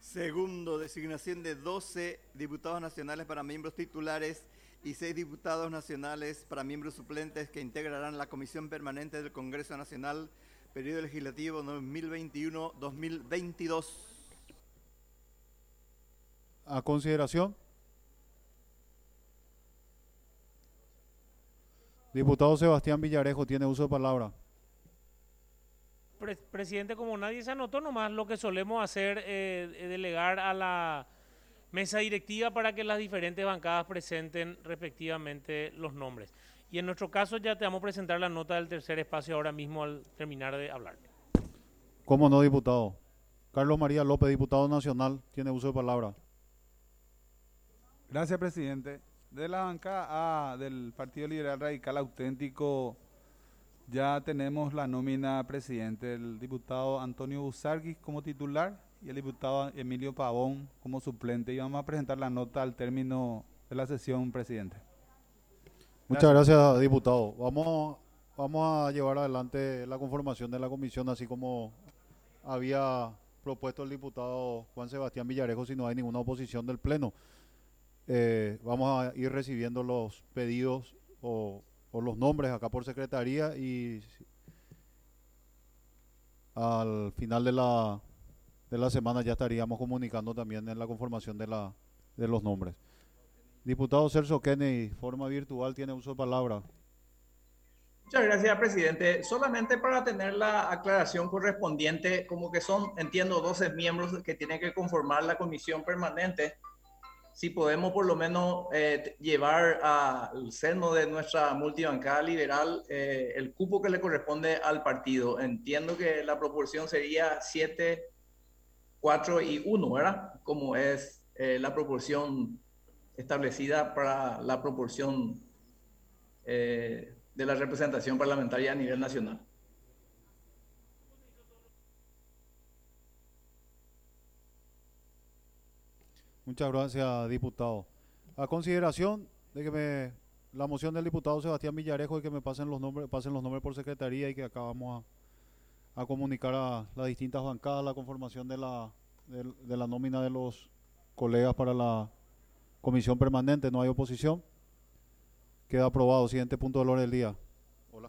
Segundo, designación de 12 diputados nacionales para miembros titulares y 6 diputados nacionales para miembros suplentes que integrarán la Comisión Permanente del Congreso Nacional, periodo legislativo 2021-2022. A consideración. Diputado Sebastián Villarejo tiene uso de palabra. Presidente, como nadie se anotó, nomás lo que solemos hacer es delegar a la mesa directiva para que las diferentes bancadas presenten respectivamente los nombres. Y en nuestro caso ya te vamos a presentar la nota del tercer espacio ahora mismo al terminar de hablar. ¿Cómo no, diputado? Carlos María López, diputado nacional, tiene uso de palabra. Gracias, presidente. De la bancada A del Partido Liberal Radical Auténtico ya tenemos la nómina presidente, el diputado Antonio Busargis como titular y el diputado Emilio Pavón como suplente. Y vamos a presentar la nota al término de la sesión, presidente. Muchas gracias, diputado. Vamos a llevar adelante la conformación de la comisión, así como había propuesto el diputado Juan Sebastián Villarejo, si no hay ninguna oposición del Pleno. Vamos a ir recibiendo los pedidos o los nombres acá por secretaría y al final de la semana ya estaríamos comunicando también en la conformación de los nombres. Diputado Celso Kennedy, forma virtual, tiene uso de palabra. Muchas gracias, presidente. Solamente para tener la aclaración correspondiente, como que son, entiendo, 12 miembros que tienen que conformar la comisión permanente. Si podemos por lo menos llevar al seno de nuestra multibancada liberal el cupo que le corresponde al partido. Entiendo que la proporción sería 7, 4 y 1, ¿verdad? Como es la proporción establecida para la proporción de la representación parlamentaria a nivel nacional. Muchas gracias, diputado. A consideración de que la moción del diputado Sebastián Villarejo y que me pasen los nombres por secretaría y que acá vamos a comunicar a las distintas bancadas la conformación de la nómina de los colegas para la comisión permanente. No hay oposición. Queda aprobado. Siguiente punto del orden del día.